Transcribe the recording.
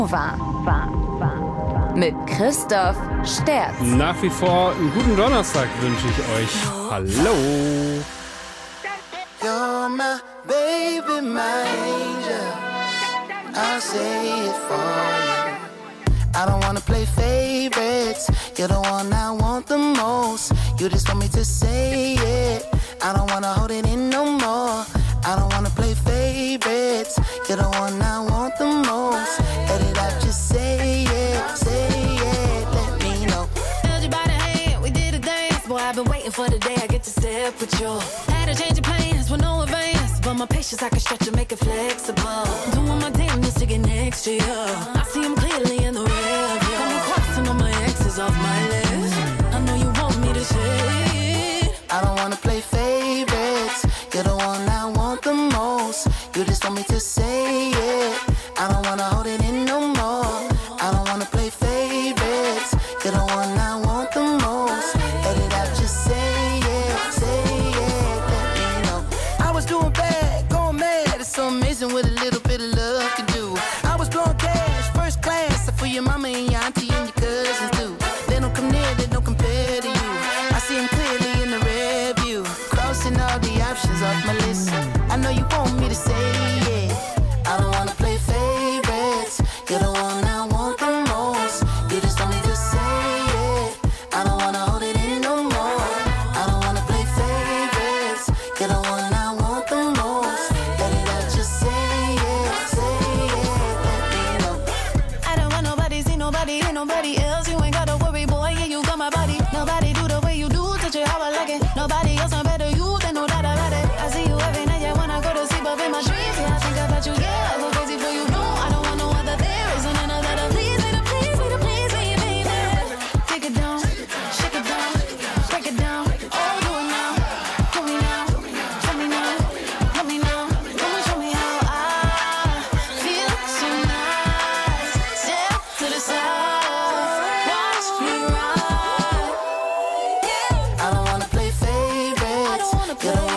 Mit Christoph Sterz. Nach wie vor einen guten Donnerstag wünsche ich euch. Hallo. You're my baby, my angel. I'll say it for you. I don't wanna play favorites. You're the one I want the most. You just want me to say it. I don't wanna hold it in no more. I don't wanna play favorites. You're the one I want the most. Let it out, just say it, say it. Let me know. Held you by the hand, we did a dance. Boy, I've been waiting for the day I get to step with you. Had to change of plans with no advance, but my patience I can stretch and make it flexible. Doing my damn just to get next to you. I see him clearly in the rear view. Got me crossing all my exes off my list. I know you want me to say it. I don't wanna play favorites. You're the one I want the most. You just want me to say it. I don't wanna hold it in no more. I don't wanna play favorites. You're the one I want the most. Let it out, just say it, say it. Let me know. I was doing bad, going mad. It's so amazing what a little bit of love can do. I was blowing cash, first class, for your mama and your auntie and your cousins too. They don't come near, they don't compare to you. I see them clearly in the rear view. Crossing all the options off my list. I know you want me to say it. I don't wanna play favorites. You're the one I want the most. You just want me to say it. I don't wanna hold it in no more. I don't wanna play favorites. You're the one I want the most. Let it out, just say it, say it. Let me know. I don't want nobody, see nobody, ain't nobody else. You ain't gotta worry, boy, yeah, you got my body. Nobody do the way you do, touch it how I like it. Nobody else I'm better, you, they know that I got it. I see you every night, yeah, when I go to sleep up in my dreams. Yeah, I think about you, yeah, I go crazy for you, no. I don't want no other, there isn't another to please me, to please me, to please me, baby. Take it down, shake it down, break it down. Oh, do it now, put me now, show me now, let me now. Come and show me how I feel tonight. Step to the side, watch me ride. I don't wanna play favorites. I don't wanna play. You're the